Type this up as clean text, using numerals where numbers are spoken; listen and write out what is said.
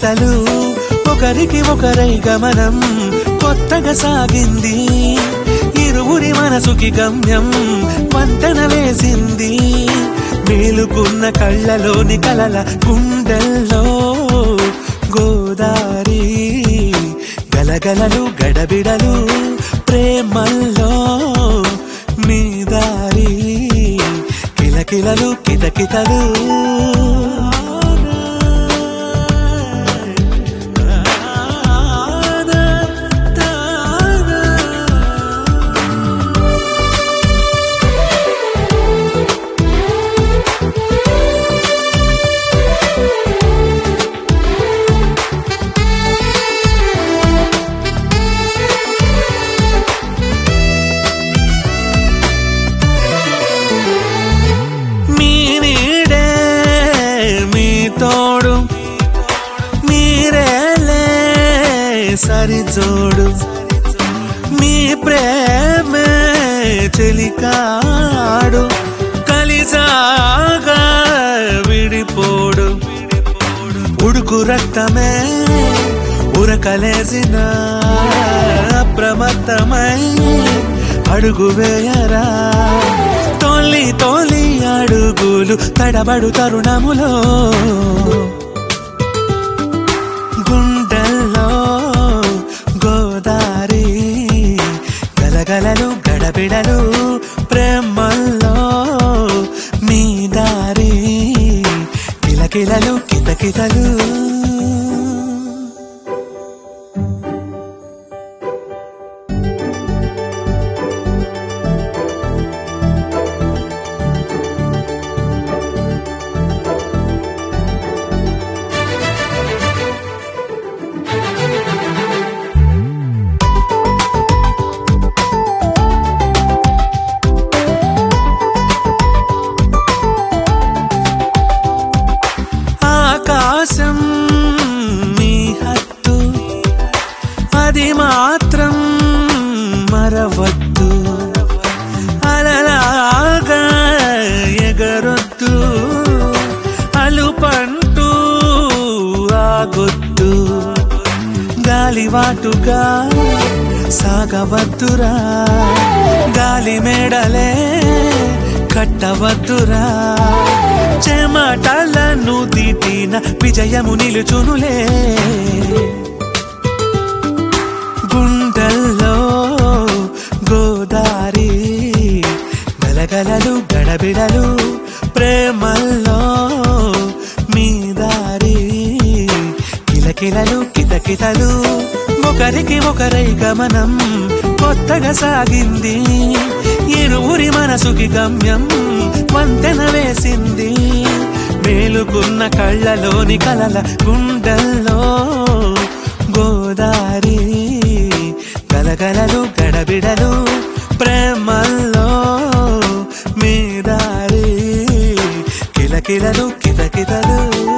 కితకితలు ఒకరికి ఒకరై గమనం కొత్తగా సాగింది ఇరువురి మనసుకి గమ్యం వంతెన వేసింది మేలుకున్న కళ్ళలోని కలల గుండెల్లో గోదారి గలగలలు గడబిడలు ప్రేమల్లో మీ దారి కిలకిలలు కితకితలు తోడు మీరేలే సరిజోడు మీ ప్రేమే చెలికాడు కలిసాగా విడిపోడు ఉడుకు రక్తమే ఉరకలేసిన అప్రమత్తమై అడుగు వేయరా తొలి తొలి అడుగులు తడబడు తరుణములో గుండెల్లో గోదారి గలగలలు గడబిడలు ప్రేమల్లో మీ దారి కిలకిలలు కితకితలు ఆకాశం మీ హత్తు అది మాత్రం మరవద్దు అలలాగా ఎగరొద్దు అలుపంటూ ఆగొద్దు గాలివాటుగా సాగవద్దురా గాలి మేడలే కట్టవద్దురా చెమటలను దిటిన విజయము నిలుచునులే గుండెల్లో గోదారి గలగలలు గడబిడలు ప్రేమల్లో మీ దారి కిలకిలలు కితకితలు ఒకరికి ఒకరై గమనం కొత్తగా సాగింది ఇరువురి మనసుకి గమ్యం వంతెన వేసింది మేలుకున్న కళ్ళలోని కలల గుండెల్లో గోదారి గలగలలు గడబిడలు ప్రేమల్లో మీ దారి కిలకిలలు కితకితలు